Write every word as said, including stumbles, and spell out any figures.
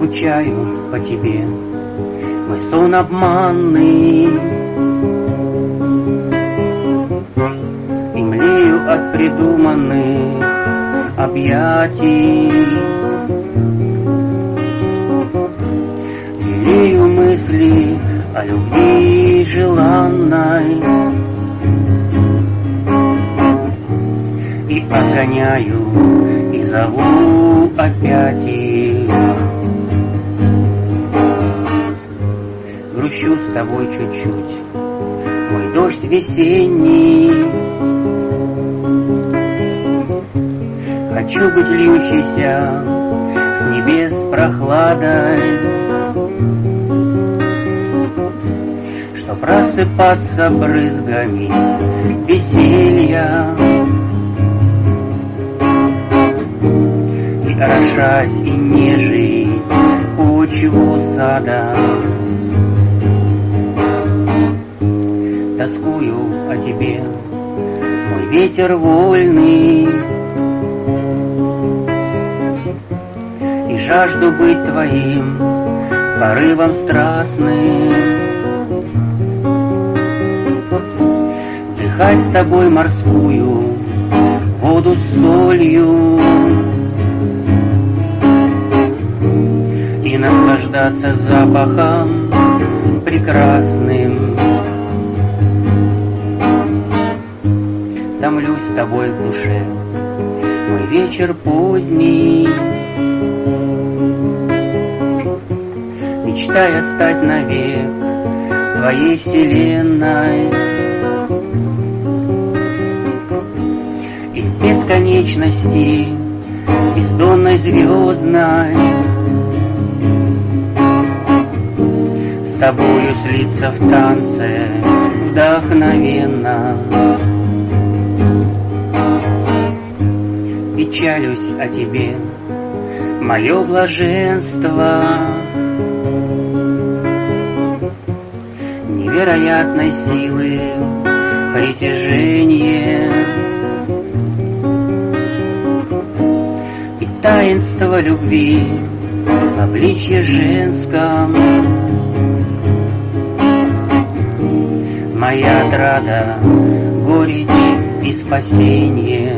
скучаю по тебе, мой сон обманный, и млею от придуманных объятий. Лелею мысли о любви желанной и отгоняю, и зову опять их. Грущу с тобой чуть-чуть, мой дождь весенний. Хочу быть льющейся с небес прохладой, чтоб просыпаться брызгами веселья и орошать и нежить почву сада. Тоскую о тебе, мой ветер вольный, и жажду быть твоим порывом страстным, вдыхать с тобой морскую воду с солью и наслаждаться запахом прекрасным. Томлюсь с тобой в душе, мой вечер поздний, мечтая стать навек твоей вселенной и в бесконечности бездонной звездной с тобою слиться в танце вдохновенно. Печалюсь о тебе, мое блаженство, невероятной силы притяжение и таинство любви в обличье женском. Моя отрада, горечь и спасение.